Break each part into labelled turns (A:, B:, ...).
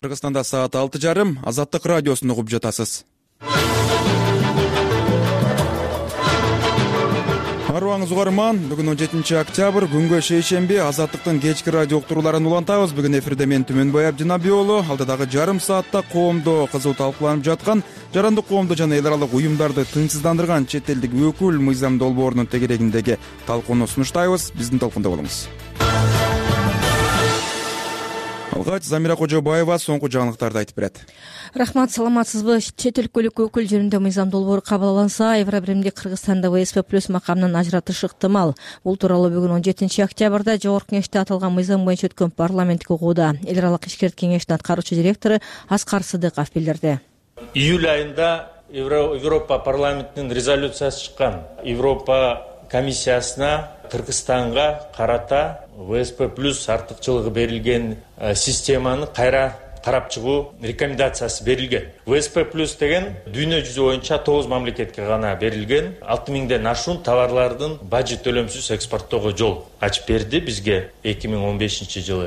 A: Кыргызстанда саат 6:30. Азаттык радиосун угуп жатасыз. Арыбаңыз угарман. Бүгүн 17 октябрь, күнгө шейшемби. Азаттыктын кечки радио уктурууларын улантабыз. Бүгүн эфирде мен Түмөнбай Абдинабий уулу. Алдыдагы жарым саатта коомдо кызуу талкууланып жаткан жарандык коомдо жана эл аралык уюмдарды тынчсыздандырган чет элдик өкүл Мыйзам долбоорунун тегерегиндеги талкууну сунуштайбыз. Биздин талкуунда болуңуз. Алгач Замира Кожобаева соңку жаңылыктарды айтып берет.
B: Рахмат, саламатсызбы? Чет өлкөлүк өкүл жөнүндө Мыйзам долбоору кабыл алынса, Евробиримди Кыргызстанда ВСП+ макамынан ажыратыш ыктымал. Бул тууралуу бүгүн 17 октябрда Жогорку Кеңеште аталган мыйзам боюнча өткөн парламенттик угууда эл аралык ишкерт кеңештин аткаруучу директору Аскар Сыдыков билдирди.
C: Июль айында Европа парламентинин резолюциясы чыккан. Европа комиссиясына Кыргызстанга карата ВСП+ артыкчылыгы берилген системаны кайра карап чыгуу рекомендациясы берилген. ВСП+ деген дүйнө жүзү боюнча 9 мамлекетке гана берилген. 6000ден ашуун товарлардын бажы төлөмсүз экспорттоого жол ачып берди бизге 2015 жылы.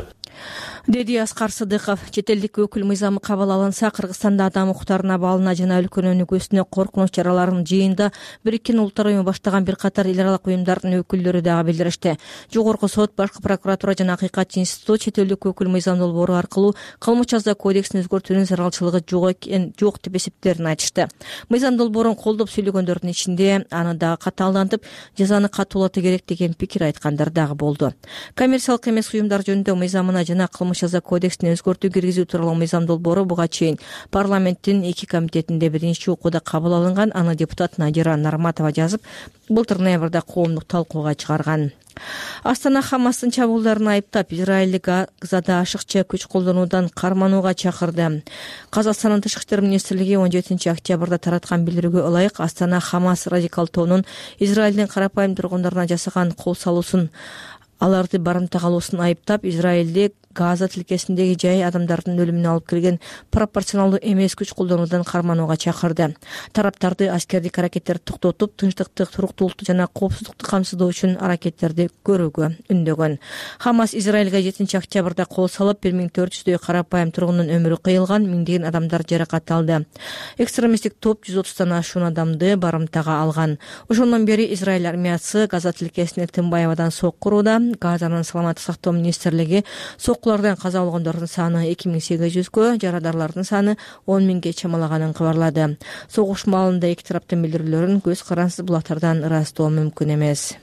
B: Деди Аскар Сыдыков. Чет элдик өкүл мыйзамы кабыл алынса, Кыргызстанда адам укуктарына баалына жана өлкөнүн өнүгүүсүнө коркунуч чараларын жыйында Бириккен Улуттар уюму баштаган бир катар эл аралык уюмдардын өкүлдөрү дагы билдиришти. Жогорку сот, башкы прокуратура жана Акыйкат институту чет элдик өкүл мыйзам долбоору аркылуу кылмыш жаза кодексин өзгөртүүнүн зарылчылыгы жок деп эсептетерин айтышты. Мыйзам долбоорун колдоп сүйлөгөндөрдүн ичинде аны дагы катаалантып, жазаны катуулатуу керек деген пикир айткандар дагы болду. Коммерциялык эмес уюмдар жөнүндө мыйзамына жана кылмыш жаза кодексине өзгөртүү киргизүү тууралуу мыйзам долбоору буга чейин парламенттин 2 комитетинде биринчи окууда кабыл алынган. Аны депутат Надира Нарматова жазып, былтыр ноябрда коомдук талкууга чыгарган. Астана Хамастын чабуулдарын айыптап, Израиль Газада ашыкча күч колдонуудан карманууга чакырды. Казакстандын тышкы иштер министрлиги 17 октябрда тараткан билдирүүгө ылайык Астана Хамас радикал тобунун Израилдин карапайым тургундарына жасаган кол салуусун, аларды барымтага алуусун айыптап, Израилди Газа тилкесиндеги жай адамдардын өлүмүнө алып келген пропорционалдуу эмес күч колдонуудан карманууга чакырды. Тараптарды аскердик аракеттерди токтотуп, тынчтыкты, туруктуулукту жана коопсуздукту камсыздоо үчүн аракеттерди көрүүгө үндөгөн. Хамас Израилга 7 октябрда кол салып, 1400дөй карапайым тургундун өмүрү кыйылган, миңдеген адамдар жаракат алды. Экстремисттик топ 130тан ашуун адамды барымтага алган. Ошондон бери Израиль армиясы Газа тилкесине тынбай абадан сокку урууда. Газанын саламаттык сактоо министрлиги соккулардан каза болгондордун саны 2800гө, жарадарлардын саны 10.000ге чамалаганын кабарлады. Согуш маалында эки тараптын билдирүүлөрүн көз карансыз булактардан ырастоо мүмкүн эмес.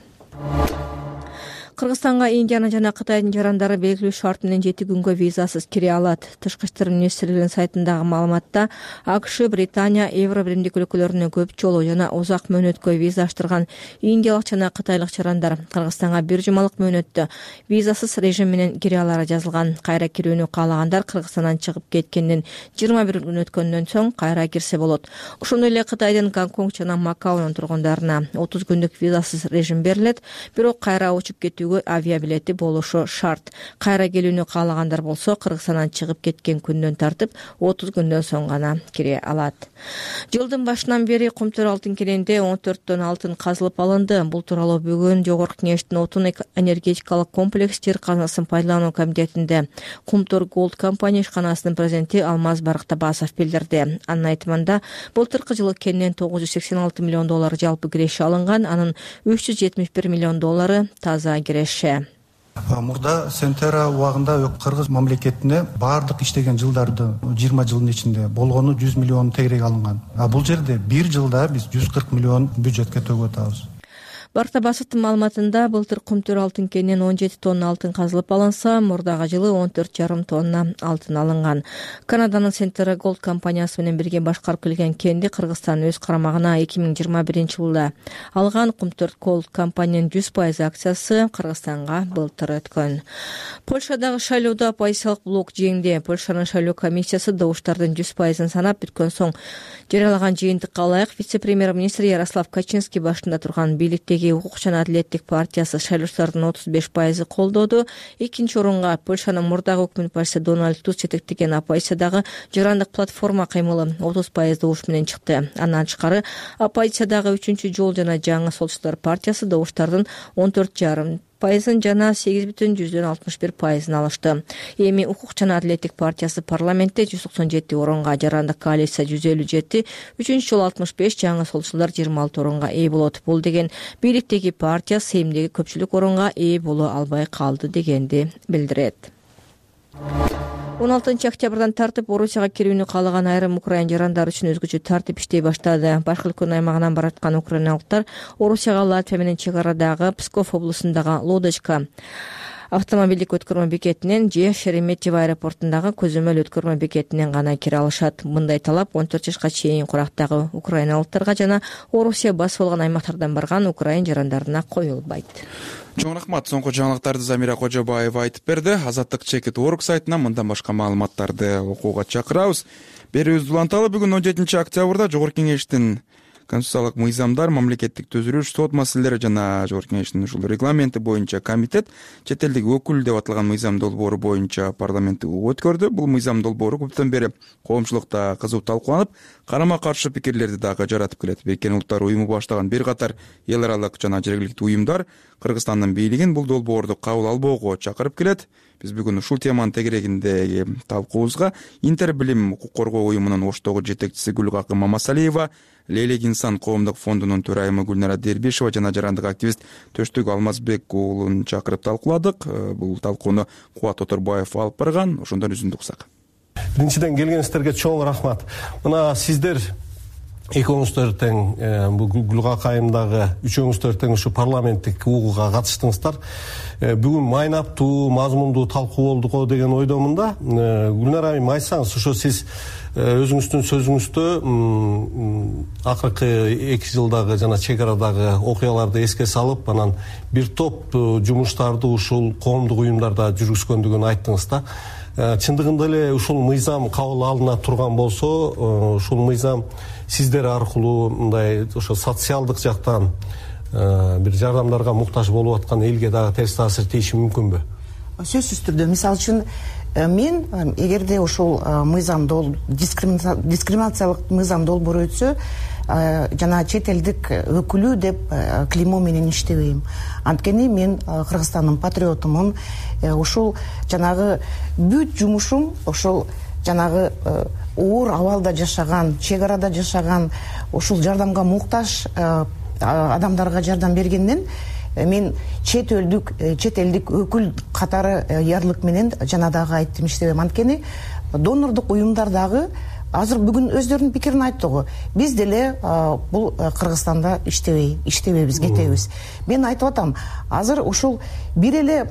B: Кыргызстанга Индиянын жана Кытайдын жарандары белгилүү шарт менен 7 күнгө визасыз кире алат. Тышкы иштер министрлигинин сайтындагы маалыматта АКШ, Британия, Евробиримдик өлкөлөрүнө көп жолу жана узак мөөнөткө виза аштырган индиялык жана кытайлык жарандар Кыргызстанга бир жумалык мөөнөттө визасыз режим менен кире алары жазылган. Кайра кирүүнү каалагандар Кыргызстандан чыгып кеткенден 21 күн өткөндөн соң кайра кирсе болот. Ошондой эле Кытайдын Гонконг жана Макаонун тургундарына 30 күндүк визасыз режим берилет, бирок кайра учуп кетүү авиабилети болушу шарт. Кайра келүүнү каалагандар болсо Кыргызстандан чыгып кеткен күндөн тартып 30 күндөн соң гана кире алат. Жылдын башынан бери Кумтөр алтын кененде 14 тонн алтын казылып алынды. Бул тууралуу бүгүн Жогорку Кеңештин отун энергетикалык комплекс жер казынасын пайдалануу комитетинде Кумтөр Голд компания ишканасынын президенти Алмаз Барктабасов билдирди. Анын айтымында, былтыркы жылы кенен $986 миллион жалпы киреше алынган, анын $371 миллион таза киреше.
D: Мурда Сентера убагында Кыргыз мамлекетине баардык иштеген жылдарды 20 жылдын ичинде болгону 100 миллион тегерек алынган. Бул жерде бир жылда биз 140 миллион бюджетке төгүп атабыз.
B: Барктабасовдун маалыматында былтыр Кумтөр алтын кененен 17 тонна алтын казылып алынса, мурдагы жылы 14,5 тонна алтын алынган. Канаданын Сентера Голд компаниясы менен бирге башкарып келген кенди Кыргызстан өз карамагына 2021 жылда алган. Кумтөр Голд компаниянын 100% акциясы Кыргызстанга былтыр өткөн. Польшадагы шайлоодо оппозициялык блок жеңди. Польшанын шайлоо комиссиясы добуштардын 100%ын санап бүткөн соң жарыялаган жыйынтыкка ылайык вице-премьер-министр Ярослав Качинский башында турган бийликтеги Укук жана Адилеттик партиясы шайлоочулардын 35% колдоду. Экинчи орунга Польшанын мурдагы өкмөт башчысы Дональд Туск жетектеген оппозициядагы жарандык платформа каймылы 30% добуш менен чыкты. Андан тышкары оппозициядагы 3-жол жана жаңы солчулар партиясы добуштардын 14,5 5% жана 8,61% алышты. Эми Укук жана Адилеттик партиясы парламентте 197 орунга, жарандык коалиция 157, үчүнчү жолу 65, жаңы солчулдар 26 орунга ээ болот. Бул деген бийликтеги партия Сеймдеги көпчүлүк орунга ээ боло албай калды дегенди билдирет. 16 октябрдан тартып Орусияга кирүүнү каалаган айрым украин жарандар үчүн өзгөчө тартип иштей баштады. Башкы өлкөнүн аймагынан бараткан украиналыктар Орусияга Латвия менен чек арадагы Псков облусундагы Лодочка автомобилдик өткөрмө бекетинен же Шереметьево аэропортундагы көзөмөл өткөрмө бекетинен гана кире алышат. Мындай талап 14 жашка чейин курактагы украиналыктарга жана Орусия басып алган аймактардан барган украин жарандарына коюлбайт.
A: Чоң рахмат. Соңку жаңылыктарды Замира Кожобаева айтып берди. Азаттык Чекит.org сайтынан мындан башка маалыматтарды окууга чакырабыз. Берүүбүздү уланталы. Бүгүн 17 октябрда Жогорку Кеңештин Конституциялык мыйзамдар, мамлекеттик төзүлүш, сот маселелери жана Жогорку Кеңештин ушул регламенти боюнча комитет чет элдик өкүл деп аталган мыйзам долбоору боюнча парламентти өткөрдү. Бул мыйзам долбоору көптөн бери коомчулукта кызуу талкууланып, карама каршы пикирлерди дагы жаратып келет. Бириккен Улуттар уюму баштаган бир катар эл аралык жана жергиликтүү уюмдар Кыргызстандын бийлигин бул долбоорду кабыл албоого чакырып келет. Биз бүгүн ушул теманын тегерегиндеги талкуубузга Интербилим укук коргоо уюмунун Оштогу жетекчиси Гүлгакы Мамасалиева, Лейлек инсан коомдук фондунун төрайымы Гүлнара Дербишева жана жарандык активист Төштүк Алмазбек уулун чакырып талкууладык. Бул талкууну Кубат Оторбаев алып барган. Ошондон үзүндү уксак.
E: Биринчиден келгениңиздерге чоң рахмат. Мына сиздер экөөңүздөр тең бул Гүлгакы айымдагы үчөөңүздөр тең ушу парламенттик угууга катыштыңыздар. Бүгүн майнаптуу, мазмундуу талкуу болду го деген ойдомун да. Гүлнара айым, айтсаңыз, ошо сиз өзүңүздүн сөзүңүздө акыркы 2 жылдагы жана чек арадагы окуяларды эске салып, анан бир топ жумуштарды ушул коомдук уюмдарда жүргүзгөндүгүн айттыңыз да. Чындыгында эле ушул мыйзам кабыл алына турган болсо, ушул мыйзам сиздер аркылуу мындай ошо социалдык жактан бир жардамдарга муктаж болуп аткан элге дагы терс таасир тийиши мүмкүнбү?
F: Сөзсүз түрдө, мисалы үчүн мен эгерде ошол мыйзам дискриминациялык мыйзам долбоору өтсө, жана чет элдик өкүлү деп клеймо менен иштебейм. Анткени мен Кыргызстандын патриотумун. Ошол жанагы бүт жумушум ошол жанагы оор абалда жашаган, чек арада жашаган, ошол жардамга муктаж адамдарга жардам бергенден мен чет элдик өкүл катары ярлык менен жана дагы айттым, иштебейм. Анткени донордук уюмдар дагы азыр бүгүн өздөрүнүн пикирин айтты го. Биз деле бул Кыргызстанда иштебейбиз, кетебиз. Мен айтып атам, азыр ушул бир эле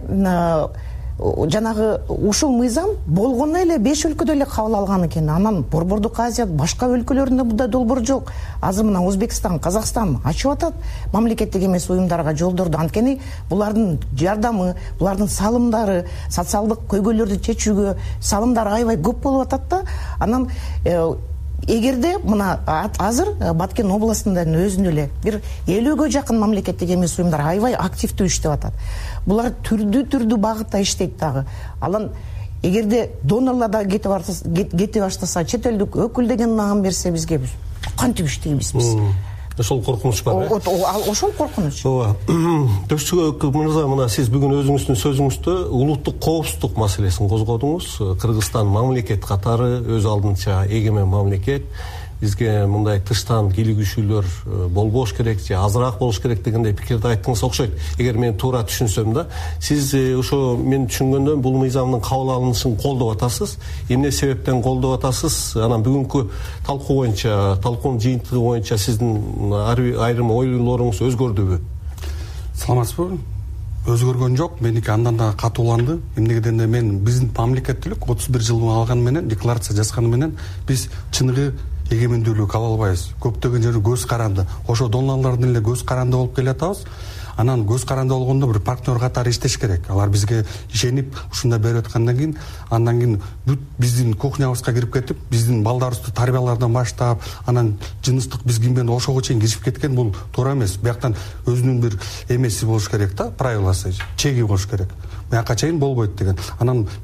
F: жанагы ушул мыйзам болгону эле 5 өлкөдө эле кабыл алган экен. Анан Борбордук Азия башка өлкөлөрүндө мындай долбоор жок. Азыр мына Өзбекстан, Казакстан ачып атат мамлекеттик эмес уюмдарга жолдорду. Анткени булардын жардамы, булардын салымдары, социалдык көйгөйлөрдү чечүүгө салымдары аябай көп болуп атат да. Анан эгерде мына азыр Баткен областынын өзүндө эле бир 50-гө жакын мамлекеттик эмес уюмдар аябай активдүү иштеп атат. Булар түрдүү багытта иштейт дагы. Алан эгерде донорлар да кете баштаса, чет элдик өкүл деген наган берсе бизге, биз кантип иштейбиз биз?
E: Ошол коркунуч бар.
F: Ошол коркунуч.
E: Ооба. Төштүк мырза, мына сиз бүгүн өзүңүздүн сөзүңүздө улуттук коопсуздук маселесин козгодуңуз. Кыргызстан мамлекет катары өз алдынча эгемен мамлекет. Бизге мындай тыштан кийлигүүчүлөр болбош керек же азыраак болуш керек дегендей пикирди айттыңыз окшойт. Эгер мен туура түшүнсөм да, сиз ошо мен түшүнгөндө бул мыйзамдын кабыл алынышын колдоп атасыз. Эмне себептен колдоп атасыз? Анан бүгүнкү талкуу боюнча, талкуунун жыйынтыгы боюнча сиздин айрым ойлоруңуз өзгөрдүбү?
G: Саламатсызбы? Өзгөргөн жок. Меники андан да катууланды. Эмнеге дегенде мен биздин мамлекеттүүлүк 31 жыл алган менен, декларация жазганы менен биз чыныгы эгемендүүлүк ала албайбыз. Көптөгөн жери көз каранды. Ошо донорлордун эле көз каранды болуп келатабыз. Анан көз каранды болгондо бир партнер катары иштеш керек. Алар бизге ишенип ушундай берип аткандан кийин, андан кийин бүт биздин кухнябызга кирип кетип, биздин балдарыбызды тарбиялардан баштап, анан жыныстык биз кимден ошого чейин кирип кеткен, бул туура эмес. Бияктан өзүнүн бир эмеси болуш керек да, правиласы, чеги болуш керек. Бияка чейин болбойт деген. Анан биз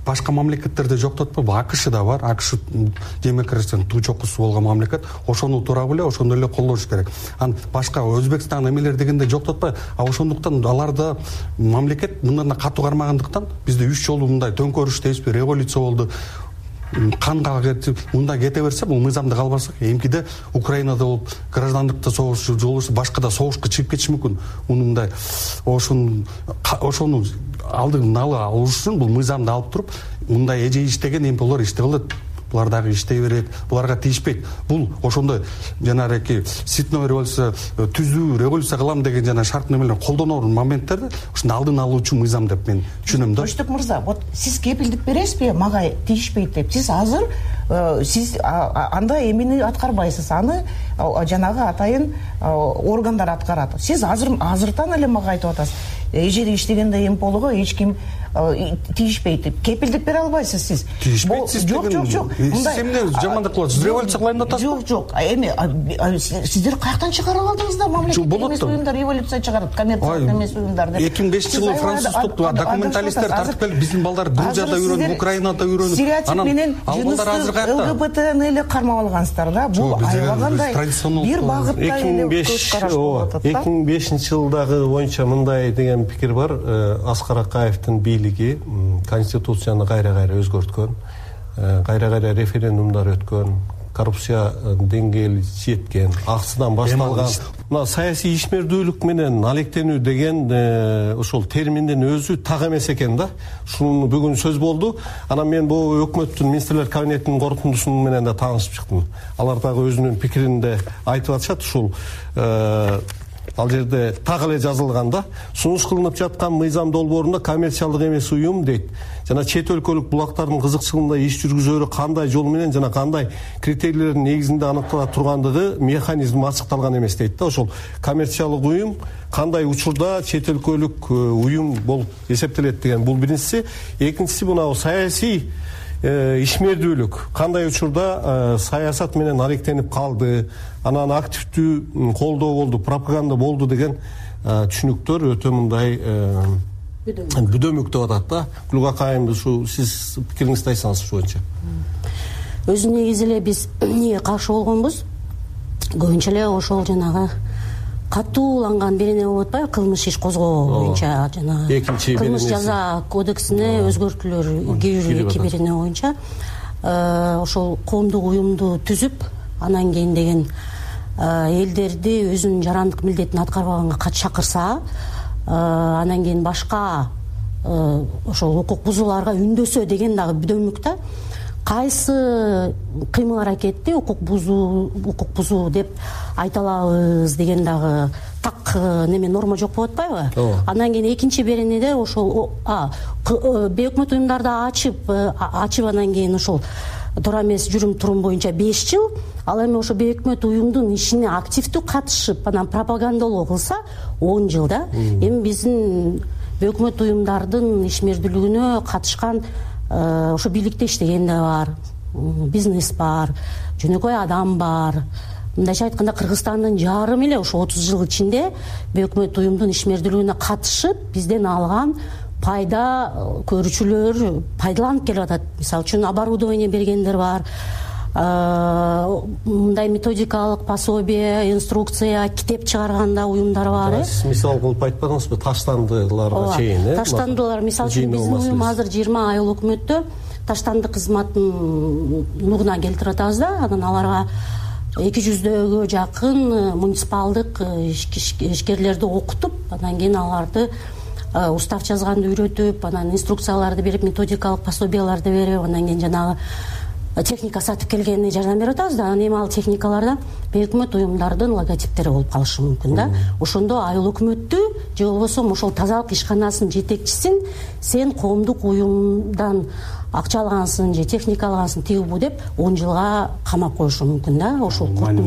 G: башка мамлекеттерде жок деп атпайбы, АКШда бар. АКШ демократиянын туу чокусу болгон мамлекет. Ошону туурабы эле ошондой эле колдош керек. Анан башка Өзбекстан эмелер дегенде жок деп атпайбы. Ошондуктан аларда мамлекет мындан да катуу кармагандыктан бизде 3 жолу мындай төңкөрүш дейбизби, революция болду. Канга кетип, мында кете берсе, бул мыйзамды калбасак, эмкиде Украинада болуп, граждандыкта согуш жолбошу, башкада согушка чыгып кетиши мүмкүн. Мындай ошону алдын ала алыш үчүн бул мыйзамды алып туруп, мындай эже иштеген эмпелер иштей алат. Булар дагы иштей берет, буларга тийишпейт. Бул ошондой жанагы ситной революция, түзүү революция кылам деген жана шарт немелер колдонор моменттерде ушуну алдын алуучу мыйзам деп мен түшүнөм да.
F: Тоштук мырза, вот сиз кепилдик бересизби, мага тийишпейт деп. Сиз азыр сиз анда эмени аткарбайсыз, аны жанагы атайын органдар аткарат. Сиз азыртан эле мага айтып атасыз. Эжеде иштегенде эмполого эч ким тийишпейт деп. Кепилдик бере албайсыз сиз.
G: Тийишпейт.
F: Жок.
G: Сиз эмне жамандык кыласыз? Революция кылайын деп атасызбы?
F: Жок. Эми сиздер каяктан чыгарып алдыңыздар? Мамлекеттик эмес уюмдар революция чыгарат, коммерциялык эмес уюмдар деп.
G: 2005-жылы француздук документалисттер тартып келип, биздин балдар Грузияда үйрөнүп, Украинада үйрөнүп,
F: анан ал балдар азыр каякта? ЛГБТны эле кармап алгансыздар да. Бул аябагандай бир багытта эле көз караш болуп атат да.
E: 2005-жылдагы боюнча мындай деген пикир бар. Аскар Акаевдин бийлиги конституцияны кайра-кайра өзгөрткөн, кайра-кайра референдумдар өткөн, коррупция деңгээли жеткен, аксыдан башталган. Мына саясий ишмердүүлүк менен алектенүү деген ошол терминдин өзү так эмес экен да. Ушуну бүгүн сөз болду. Анан мен бул өкмөттүн министрлер кабинетинин корутундусу менен да таанышып чыктым. Алар дагы өзүнүн пикиринде айтып атышат. Ушул ал жерде так эле жазылган да. Сунуш кылынып жаткан мыйзам долбоорунда коммерциялык эмес уюм дейт. Жана чет өлкөлүк булактардын кызыкчылыгында иш жүргүзөрү кандай жол менен жана кандай критерийлердин негизинде аныктала тургандыгы механизм ачыкталган эмес дейт да. Ошол коммерциялык уюм кандай учурда чет өлкөлүк уюм болуп эсептелет деген бул биринчиси. Экинчиси мына саясий ишмердүүлүк кандай учурда саясат менен алектенип калды, анан активдүү колдоо болду, пропаганда болду деген түшүнүктөр өтө мындай бүдөмүк деп атат да. Гүлга Кайым, ушу сиз пикириңизди айтсаңыз ушу боюнча.
H: Өзү негизи эле биз эмнеге каршы болгонбуз? Көбүнчө эле ошол жанагы катууланган берене болуп атпайбы, кылмыш иш козгоо боюнча жанагы кылмыш жаза кодексине өзгөртүүлөр кирүү 2 берене боюнча ошол коомдук уюмду түзүп, анан кийин деген элдерди өзүнүн жарандык милдетин аткарбаганга чакырса, анан кийин башка ошол укук бузууларга үндөсө деген дагы бүдөмүк да. Кайсы кыймыл аракетти укук бузуу деп айта алабыз деген дагы так неме норма жок болуп атпайбы? Андан кийин экинчи беренеде ошол бейөкмөт уюмдарды ачып анан кийин ошол туура эмес жүрүм турум боюнча 5 жыл, ал эми ошо бейөкмөт уюмдун ишине активдүү катышып, анан пропагандалоо кылса 10 жыл да. Эми биздин бейөкмөт уюмдардын ишмердүүлүгүнө катышкан ошо бийликте иштеген да бар, бизнес бар, жөнөкөй адам бар. Мындайча айтканда Кыргызстандын жарым эле ошо 30 жыл ичинде бейөкмөт уюмдун ишмердүүлүгүнө катышып, бизден алган пайда көрүүчүлөр пайдаланып келип атат. Мисалы үчүн оборудование бергендер бар, мындай методикалык пособие, инструкция, китеп чыгарганда уюмдар бар.
E: Сиз мисал кылып айтпадыңызбы таштандыларга чейин?
H: Таштандылар, мисалы үчүн биздин уюм азыр 20 айыл өкмөттө таштанды кызматын нугуна келтирип атабыз да. Анан аларга 200-гө жакын муниципалдык ишкерлерди окутуп, анан кийин аларды устав жазганды үйрөтүп, анан инструкцияларды берип, методикалык пособияларды берип, анан кийин жанагы техника сатып келгенине жардам берип атабыз да. Анан эми ал техникаларда бейөкмөт уюмдардын логотиптери болуп калышы мүмкүн да. Ошондо айыл өкмөттү же болбосо ошол тазалык ишканасынын жетекчисин сен коомдук уюмдан акча алгансың же техника алгансың тиги бу деп 10 жылга камап коюшу мүмкүн да. Ошол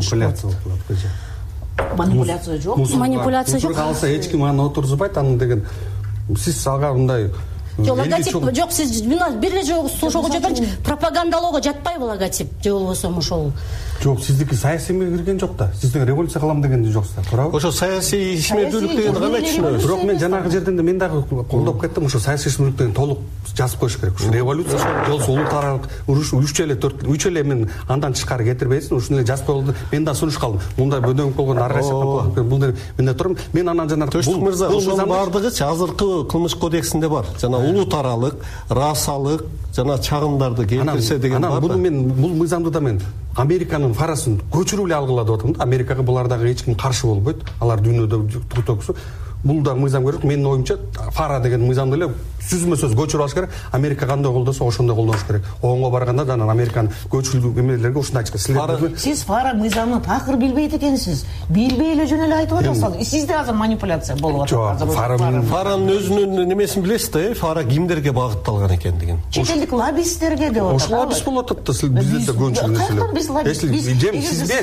F: манипуляция жок.
H: Манипуляция жок.
G: Калса эч ким аны отургузбайт, аны деген сиз алга мындай
H: логотип жок, сиз бир эле жолу ошого жатырчы, пропагандалоого жатпайбы логотип же болбосо ошол?
G: Жок, сиздики саясийге кирген жок да. Сиздин революция кылам дегенди жоксуз, туурабы?
E: Ошо саясий ишмердүүлүк дегенди кандай түшүнөбүз?
G: Бирок мен жанагы жерден мен дагы колдоп кеттим, ошо саясий ишмердүүлүк деген толук жазып коюш керек. Ушу революция жолсу улут аралык уруш 3 эле мен андан тышкары кетирбейсиң, ушуну эле жазып коюлду. Мен да сунуш калдым. Мында бөдөнгүп койгон ар кайсы бул мен турам. Мен анан жанагы
E: Төштүк мырза, ошонун баардыгычы азыркы кылмыш кодексинде бар. Жана улут аралык, расалык, жана чагымдарды келтирсе деген бар.
G: Буну мен бул мыйзамды да мен Американын фарасын көчүрүп эле алгыла деп атам да. Америкага булар дагы эч ким каршы болбойт. Алар дүйнөдө туктоксу. Бул да мыйзам керек. Менин оюмча фара деген мыйзамды эле сүзмө сөз көчүрүп алыш керек. Америка кандай колдосо ошондой колдош керек. Оңго барганда да Американын көчүрүлүү эмелерге ушундай айтышат.
F: Сиз фара мыйзамын такыр билбейт экенсиз. Билбей эле жөн эле айтып атасыз. Сизде азыр манипуляция болуп атат.
E: Фаранын өзүнүн немесин билесиз да, фара кимдерге багытталган экендигин.
F: Чет лоббисттерге деп атат.
G: Ошол лоббист болуп атат да, бизде көчүрүү нерселер.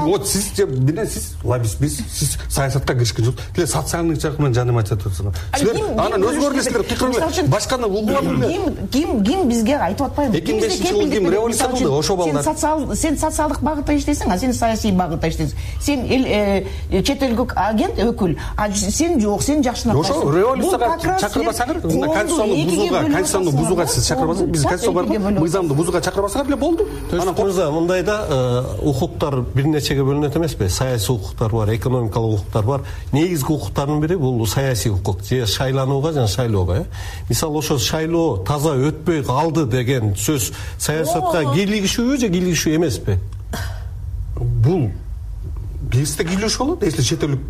G: Сиз лоббист, сиз саясатка киришкен жок. Тиле социальный жак менен жаным айтып атасыздар. Силер анан өзгөрүлөсүздөр, кыйкырып башканы угулам.
F: Ким бизге айтып атпайбы?
G: 2005-жылы ким революция кылды, ошо балдар.
F: Сен социалдык багытта иштейсиң, а сен саясий багытта иштейсиң. Сен чет элдик агент, өкүл, а сен жок, сен жакшынак.
G: Ошо революцияга чакырбасаңар, конституцияны бузууга сиз чакырбасаңар, биз конституцияга мыйзамды бузууга чакырбасаңар эле болду.
E: Анан мырза, мындайда укуктар бир нечеге бөлүнөт эмеспи? Саясий укуктар бар, экономикалык укуктар бар. Негизги укуктардын бири бул саясий укук, же шайланууга жана шайлоого. Мисалы ошо шайлоо таза өтпөй калды деген сөз саясатка кийлигишүүбү же кийлигишүү эмеспи?
G: Бул бизде кийлигиш болот, если чет элдик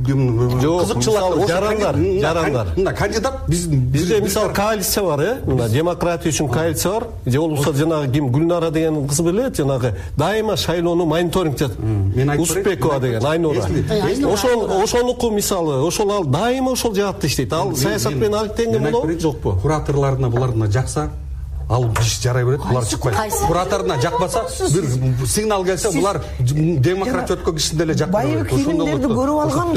G: кызыкчылык жарандар. Мына кандидат
E: бизде мисалы коалиция бар, мына демократия үчүн коалиция бар. Же болбосо жанагы ким Гүлнара деген кыз билет, жанагы дайыма шайлоону мониторинг жасап. Успекова деген Айнура. Ошонуку мисалы, ошол ал дайыма ошол жаатта иштейт. Ал саясат менен алектенген болобу, жокпу?
G: Кураторларына буларына жакса, ал иш жарай берет, булар чыкпайт. Кураторуна жакпаса, бир сигнал келсе, булар демократ өткөн кишине эле жакпайт.
F: Фильмдерди көрүп алган.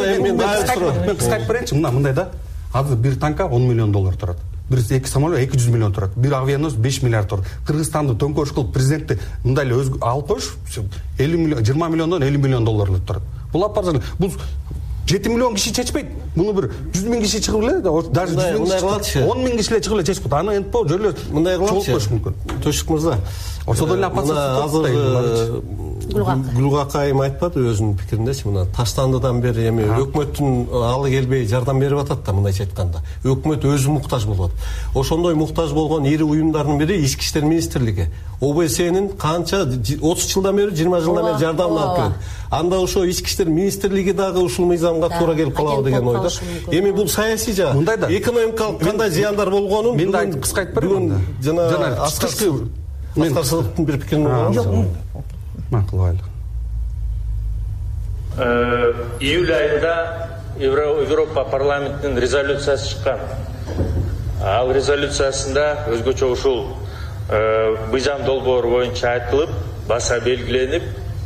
G: Мен кыскартып берейинчи, мындай да. Азыр бир танка 10 миллион доллар турат. Бир эки самолет 200 миллион турат. Бир авианос 5 миллиард турат. Кыргызстанды төңкөрүш кылып президентти мындай эле алып коюш 50 миллион, 20 миллиондон 50 миллион долларлык турат. Бул апарсан, бул 7 миллион киши чечпейт. Муну бир 100 миң киши чыгып эле, даже 10 миң киши эле чыгып эле чечпейт. Аны энтпо жөлө
E: мындай кылат
G: мүмкүн.
E: Төшүк мырза.
G: Ошодон эле апатсыз
E: Гүлгакайым айтпады өзүнүн пикириндечи, мына таштандыдан бери эми өкмөттүн алы келбей жардам берип атат да, мындайча айтканда. Өкмөт өзү муктаж болот. Ошондой муктаж болгон ири уюмдардын бири Ички иштер министрлиги. ОБСнин канча 30 жылдан бери, 20 жылдан бери жардамын алып келет. Анда ошо Ички иштер министрлиги дагы ушул мыйзамга туура келип калабы деген ойдо. Эми бул саясий жаат. Экономикалык кандай зыяндар болгонун
G: мен да кыска айтып берем.
E: Жана Аскар Садыктын бир пикирин угабыз.
G: Макулайлы.
C: Июль айында Европа парламентинин резолюциясы чыккан. Ал резолюциясында өзгөчө ушул мыйзам долбоору боюнча айтылып, баса белгиленип,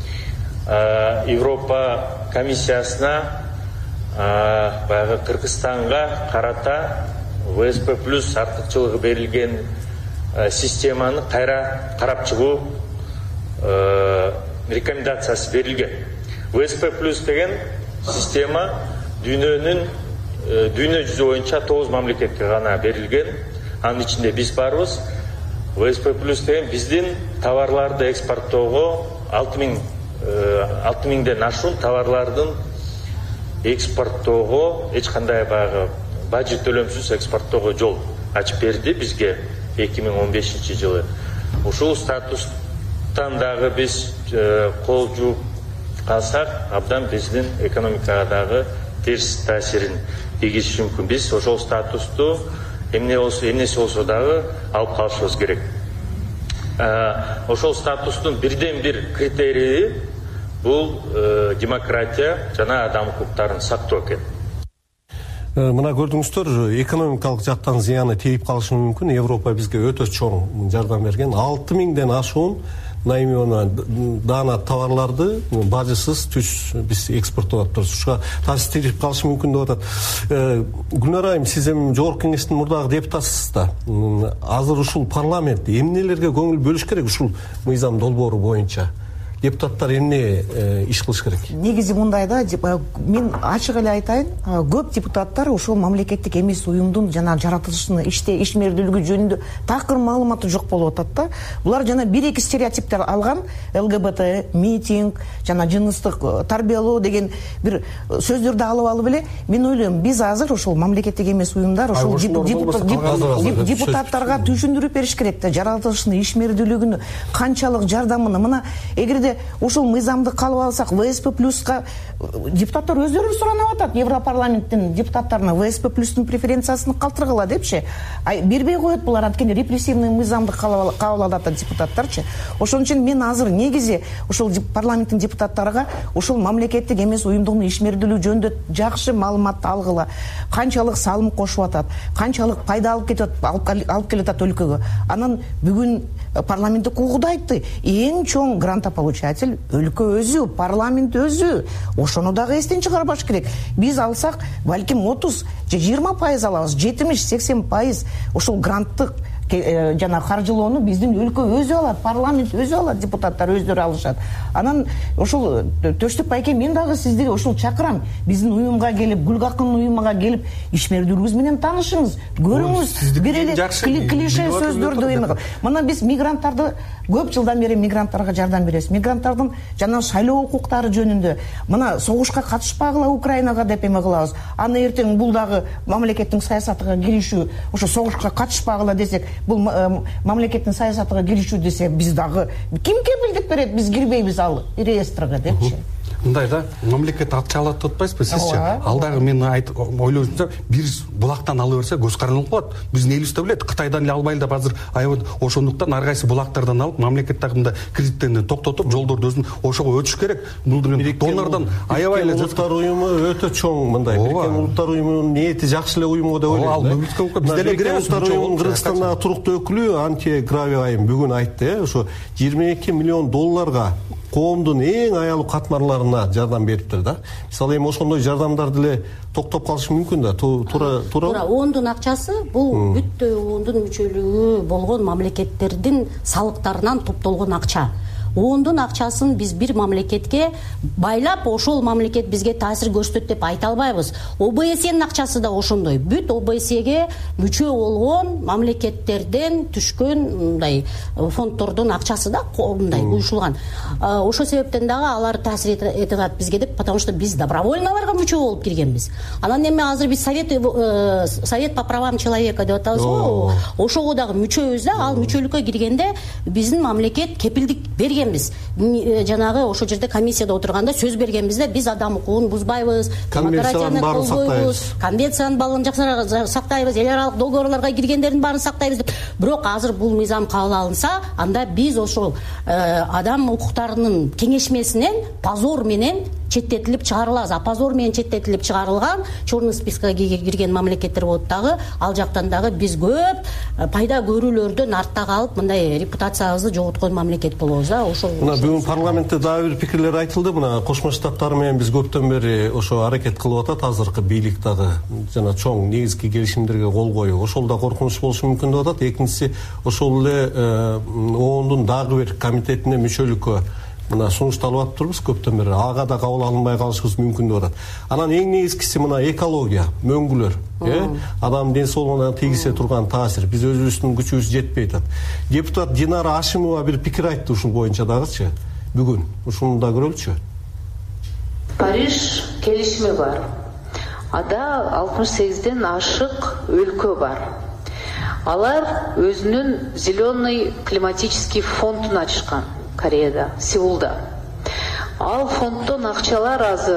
C: Европа комиссиясына баягы Кыргызстанга карата ВСП плюс артыкчылыгы берилген системаны кайра карап чыгуу рекомендациясы берилген. ВСП плюс деген система дүйнө жүзү боюнча 9 мамлекетке гана берилген. Анын ичинде биз барбыз. ВСП плюс деген биздин товарларды экспорттоого 6000ден ашуун товарлардын экспорттоого эч кандай баягы бажы төлөмсүз экспорттоого жол ачып берди бизге 2015 жылы. Ушул статустан дагы биз кол жууп калсак, абдан биздин экономикага дагы терс таасирин тийгизиши мүмкүн. Биз ошол статусту эмнеси болсо дагы алып калышыбыз керек. Ошол статустун бирден бир критерийи бул демократия жана адам укуктарын сактоо экен.
E: Мына көрдүңүздөр, экономикалык жактан зыяны тийип калышы мүмкүн. Европа бизге өтө чоң жардам берген. 6000ден ашуун даана товарларды бажысыз биз экспорттоп атабыз. Ушуга таасир тийип калышы мүмкүн деп атат. Гүлнар айым, сиз эми жогорку кеңештин мурдагы депутатысыз да. Азыр ушул парламент эмнелерге көңүл бөлүш керек ушул мыйзам долбоору боюнча? Депутаттар эмне иш кылыш керек?
F: Негизи мындай да, мен ачык эле айтайын, көп депутаттар ошол мамлекеттик эмес уюмдун жана жаратылышын ишмердүүлүгү жөнүндө такыр маалыматы жок болуп атат да. Булар жана бир-эки стереотиптер алган, ЛГБТ, митинг, жана жыныстык тарбиялоо деген бир сөздөрдү алып эле, мен ойлойм, биз азыр ошол мамлекеттик эмес уюмдар ошол депутаттарга түшүндүрүп бериш керек да, жаратылышын ишмердүүлүгүнү, канчалык жардамын. Мына эгерде ошол мыйзамды калып алсак, ВСП плюска депутаттар өздөрү суранып атат, Европарламенттин депутаттарына ВСП плюстун преференциясын калтыргыла депчи. Бербей коет булар, анткени репрессивный мыйзамды кабыл алат депутаттарчы. Ошон үчүн мен азыр негизи ошол парламенттин депутаттарга ошол мамлекеттик эмес уюмдун ишмердүүлүгү жөнүндө жакшы маалыматты алгыла. Канчалык салым кошуп атат, канчалык пайда алып келет өлкөгө. Анан бүгүн парламенттик угууда айтты, эң чоң грантополучатель өлкө өзү, парламент өзү. Ошону дагы эстен чыгарбаш керек. Биз алсак, балким 30 же 20% алабыз, 70-80% ошол гранттык жана каржылоону биздин өлкө өзү алат, парламент өзү алат, депутаттар өздөрү алышат. Анан ошол Төштүк байке, мен дагы сизди ошол чакырам, биздин уюмга келип, Гүлгакын уюмуга келип, ишмердүүлүгүбүз менен таанышыңыз, көрүңүз, бир эле клише сөздөрдү эме. Мына биз мигранттарды көп жылдан бери мигранттарга жардам беребиз. Мигранттардын жана шайлоо укуктары жөнүндө, мына согушка катышпагыла Украинага деп эме кылабыз. Аны эртең бул дагы мамлекеттин саясатыга киришүү, ошо согушка катышпагыла десек, бул мамлекеттин саясатыга киришүү десе, биз дагы ким кепилдик берет, биз кирбейбиз ал реестрге депчи.
G: Мындай да, мамлекет акча алат деп атпайсызбы сизчи? Ал дагы мен ойлоймчу, бир булактан ала берсе көз карандылык болот. Биздин элибизде билет, Кытайдан эле албайлы деп азыр аябай ошондуктан ар кайсы булактардан алып, мамлекет тагында кредиттерди токтотуп, жолдорду өзүн ошого өтүш керек. Бул донордон аябай эле
E: Улуттар уюму өтө чоң мындай. Бириккен Улуттар уюмунун ниети жакшы эле уюмго деп ойлойм. Биз деле киребиз. Улуттар уюмунун Кыргызстандагы туруктуу өкүлү Антия Гравиайым бүгүн айтты, ошо 22 миллион долларга коомдун эң аялуу катмарларына жардам бериптир да. Мисалы эми ошондой жардамдарды эле токтоп калышы мүмкүн да. Туура.
H: ООНдун акчасы бул бүттө ООНдун мүчөлүгү болгон мамлекеттердин салыктарынан топтолгон акча. ООНдун акчасын биз бир мамлекетке байлап, ошол мамлекет бизге таасир көрсөтөт деп айта албайбыз. ОБСЕнин акчасы да ошондой. Бүт ОБСЕге мүчө болгон мамлекеттерден түшкөн мындай фонддордун акчасы да мындай уюшулган. Ошол себептен дагы алар таасир эте алат бизге деп, потому что биз добровольно аларга мүчө болуп киргенбиз. Анан эми азыр биз Совет по правам человека деп атабыз го. Ошого дагы мүчөбүз да, ал мүчөлүккө киргенде биздин мамлекет кепилдик берген. Жанагы ошол жерде комиссияда отурганда сөз бергенбиз да, биз адам укугун бузбайбыз, демократияны колбойбуз, конвенциянын баарын жакшы сактайбыз, эл аралык долбоорлорго киргендердин баарын сактайбыз деп. Бирок азыр бул мыйзам кабыл алынса, анда биз ошол адам укуктарынын кеңешмесинен позор менен четтетилип чыгарылабыз. А позор менен четтетилип чыгарылган черный спискага кирген мамлекеттер болот дагы, ал жактан дагы биз көп пайда көрүүлөрдөн артта калып, мындай репутациябызды жоготкон мамлекет болобуз да.
E: Мына бүгүн парламентте дагы бир пикирлер айтылды. Мына Кошмо Штаттар менен биз көптөн бери ошо аракет кылып атат, азыркы бийлик дагы жана чоң негизги келишимдерге кол коюу. Ошол да коркунуч болушу мүмкүн деп атат. Экинчиси, ошол эле ООНдун дагы бир комитетине мүчөлүккө мына сунушталып атыптырбыз көптөн бери. Ага да кабыл алынбай калышыбыз мүмкүн деп атат. Анан эң негизгиси мына экология, мөңгүлөр, адам ден соолугуна тийгизе турган таасир. Биз өзүбүздүн күчүбүз жетпей атат. Депутат Динара Ашимова бир пикир айтты ушул боюнча дагычы. Бүгүн ушуну да көрөлүчү.
I: Париж келишими бар. Ада 68ден ашык өлкө бар. Алар өзүнүн зеленый климатический фондун ачышкан. Кореяда, Сеулда. Ал фонддон акчалар азыр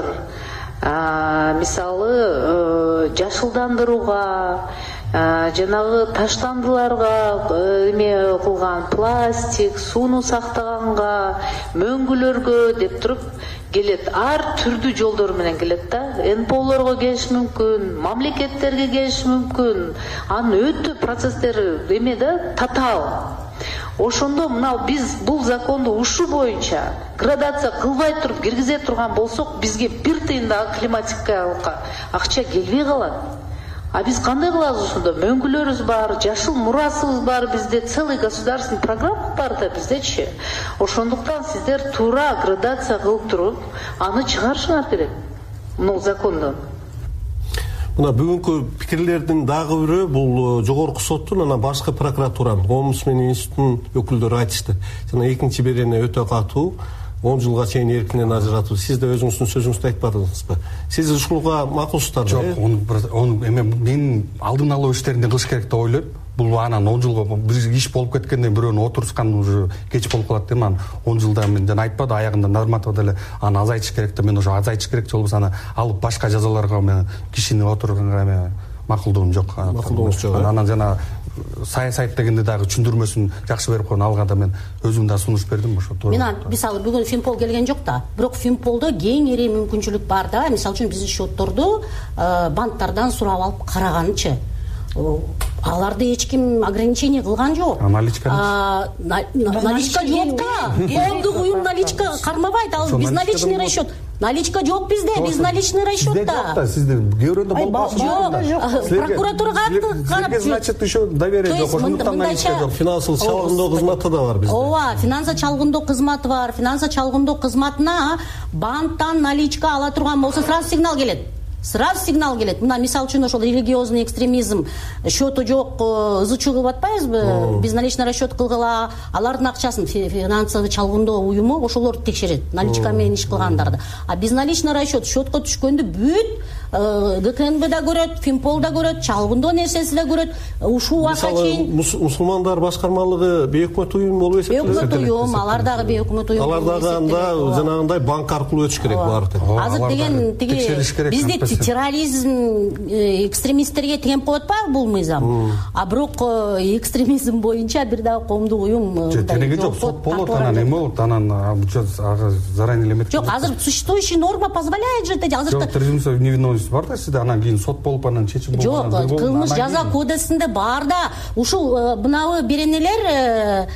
I: мисалы жашылдандырууга, жанагы таштандыларга эме кылган пластик, сууну сактаганга, мөңгүлөргө деп туруп келет, ар түрдүү жолдор менен келет да. НПОлорго келиш мүмкүн, мамлекеттерге келиш мүмкүн. Анын өтө процесстери эме да, татаал. Ошондо мына биз бул законду ушу боюнча градация кылбай туруп киргизе турган болсок, бизге бир тыйын да климатикалык акча келбей калат. А биз кандай кылабыз ошондо? Мөңгүлөрүбүз бар, жашыл мурасыбыз бар, бизде целый государственный программа бар да биздечи. Ошондуктан сиздер туура градация кылып туруп, аны чыгарышыңар керек. Мына закондон.
E: Мына бүгүнкү пикирлердин дагы бирөө бул жогорку соттун анан башкы прокуратуранын, омбудсмен институтунун өкүлдөрү айтышты. Жана экинчи берене өтө катуу 10 жылга чейин эркинен ажыратуу. Сиз да өзүңүздүн сөзүңүздө айтпадыңызбы? Сиз ушуга макулсуздар?
G: Жок, ону эме мен алдын алуу иштерин кылыш керек деп ойлойм. Бул анан 10 жылга бир иш болуп кеткенден бирөөнү отурускан уже кеч болуп калат дейм. Анан 10 жылда мен жана айтпады, аягында норматив деле аны азайтыш керек деп, мен уже азайтыш керек же болбосо аны алып башка жазаларга мен кишини отурганга эме макулдугум жок.
E: Макулдугуңуз жок.
G: Анан жана саясат дегенде дагы түшүндүрмөсүн жакшы берип койгон, алга да мен өзүм да сунуш бердим ошо туура.
H: Мен мисалы бүгүн Финпол келген жок да, бирок Финполдо кеңири мүмкүнчүлүк бар да. Мисалы үчүн биздин счетторду банктардан сурап алып караганчы. Аларды эч ким ограничение кылган жок.
G: Наличка
H: жок да. Коомдук уюм наличка кармабайт. Ал биз наличный расчет. Наличка жок bizde, biz наличный расчетта.
G: Сизде көрөндө болбосо
H: жок. Прокуратурага карап,
G: значит, еще доверие жок, ошондуктан наличка жок.
E: Финансылык чалгындоо кызматы да бар бизде.
H: Ооба, финанса чалгындоо кызматы бар. Финанса чалгындоо кызматына банктан наличка ала турган болсо сразу сигнал келет. Сразу сигнал келет. Мына мисалы үчүн ошол религиозный экстремизм, счету жок, ызычуу кылып атпайбызбы? Биз наличный расчет кылгыла, алардын акчасын финансовый чалгындоо уюму ошолорду текшерет, наличка менен иш кылгандарды. А биз наличный расчет счетко түшкөндү бүт ГКНБ да көрөт, Финпол да көрөт, чалгындоо нерсеси да көрөт. Ушул убакка чейин
E: мусулмандар башкармалыгы бейөкмөт уюм болуп эсептелет.
H: Бейөкмөт уюм, алар дагы бейөкмөт уюм.
E: Алар дагы анда жанагындай банк аркылуу өтүш керек булар.
H: Азыр деген тиги бизде терроризм экстремисттерге теңеп коет атпайбы бул мыйзам? А бирок экстремизм боюнча бир дагы коомдук уюм
G: теги жок, сот болот, анан эме болот, анан заранее элемет.
H: Жок, азыр существующая норма позволяет же это делать.
G: Жок, презумпция невиновности бар да сизде, анан кийин сот болуп анан чечим болуп.
H: Жок, кылмыш жаза кодексинде бар да. Ушул мынабы беренелер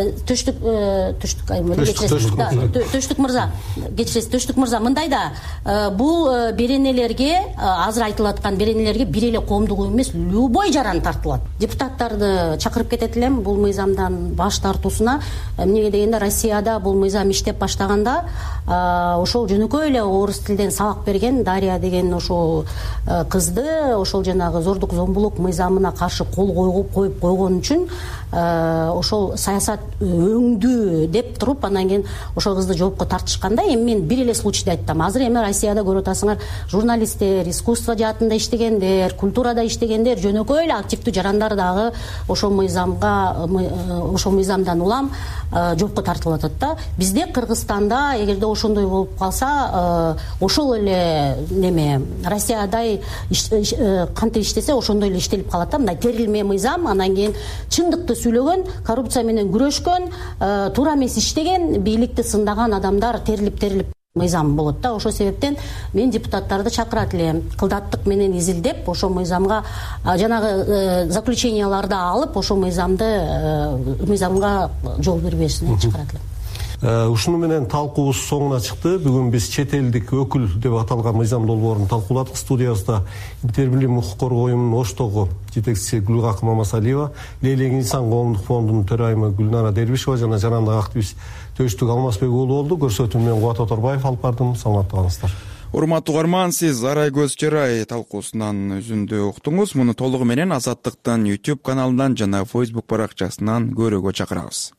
H: Төштүк мырза, кечиресиз, Төштүк мырза, мындай да, бул беренелерге, азыр айтылып аткан беренелерге бир эле коомдук уюм эмес, любой жаран тартылат. Депутаттарды чакырып кетет элем бул мыйзамдан баш тартуусуна. Эмнеге дегенде Россияда бул мыйзам иштеп баштаганда, ошол жөнөкөй эле орус тилден сабак берген Дарья деген ошол кызды ошол жанагы зордук зомбулук мыйзамына каршы кол коюп койгон үчүн ошол саясат өңдүү деп туруп, анан кийин ошол кызды жоопко тартышканда, эми мен бир эле случайды айттым. Азыр эми Россияда көрүп атасыңар, журналисттер, искусство жаатында иштегендер, культурада иштегендер, жөнөкөй эле активдүү жарандар дагы ошол мыйзамдан улам жоопко тартылып атат да. Бизде Кыргызстанда эгерде ошондой болуп калса, ошол эле неме Россиядай кантип иштесе ошондой эле иштелип калат да. Мындай терилме мыйзам, анан кийин чындыкты сүйлөгөн, коррупция менен күрөшкөн, туура эмес иштеген, бийликти сындаган адамдар терилип мыйзам болот да. Ошол себептен мен депутаттарды чакырат элем, кылдаттык менен изилдеп, ошол мыйзамга жанагы заключенияларды алып, ошол мыйзамга жол бербешине чакырат элем.
E: Ушуну менен талкуубуз соңуна чыкты. Бүгүн биз чет элдик өкүл деп аталган мыйзам долбоорун талкууладык. Студиябызда Интербилим укук коргоо уюмунун Оштогу жетекчиси Гүлгакы Мамасалиева, Лейлек инсан коомдук фондунун төрайымы Гүлнара Дербишева жана жанагындай активист Төштүк Алмазбек уулу болду. Көрсөтүүнү мен Кубат Оторбаев алып бардым. Саламатта калыңыздар.
A: Урматтуу угарман, сиз Арай көз чырай талкуусунан үзүндү уктуңуз. Муну толугу менен Азаттыктын YouTube каналынан жана Facebook баракчасынан көрүүгө чакырабыз.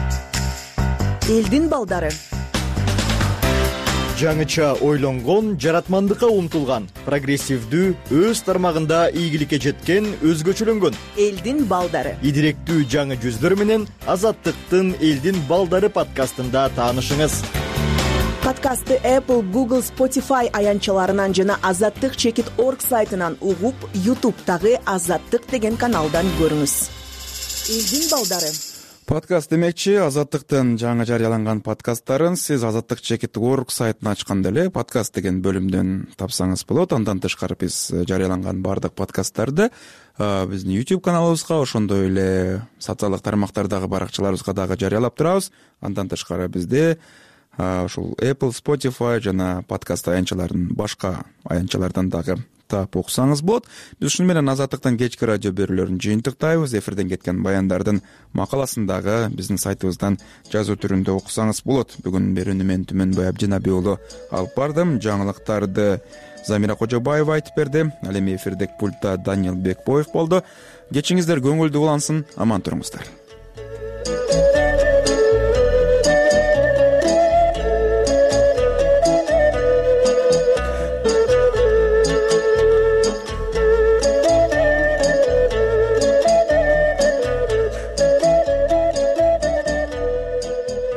J: Элдин балдары. Жаңыча ойлонгон, жаратмандыкка умтулган, прогрессивдүү, өз тармагында ийгиликке жеткен, өзгөчөлөнгөн элдин балдары. Идиректүү жаңы жүздөр менен Азаттыктын Элдин балдары подкастында таанышыңыз. Подкастты Apple, Google, Spotify аянчаларынан жана azattik.org сайтынан угуп, YouTube'тагы Азаттык деген каналдан көрүңүз. Элдин балдары.
A: Подкаст демекчи Азаттыктын жаңы жарыяланган подкасттарын сиз Азаттык чекиттик орг сайтын ачканда эле подкаст деген бөлүмдөн тапсаңыз болот. Андан тышкары биз жарыяланган баардык подкасттарды биздин YouTube каналыбызга, ошондой эле социалдык тармактардагы баракчаларыбызга дагы жарыялап турабыз. Андан тышкары бизде ушул Apple, Spotify жана подкаст аянтчаларынын башка аянтчалардан дагы таап окусаңыз болот. Биз ушуну менен Азаттыктын кечки радио берүүлөрүн жыйынтыктайбыз. Эфирден кеткен баяндардын макаласын дагы биздин сайтыбыздан жазуу түрүндө окусаңыз болот. Бүгүн берүүнү мен Түмөнбай Абдинабий уулу алып бардым. Жаңылыктарды Замира Кожобаева айтып берди. Ал эми эфирдеги пультта Даниил Бекбоев болду. Кечиңиздер көңүлдүү улансын, аман туруңуздар.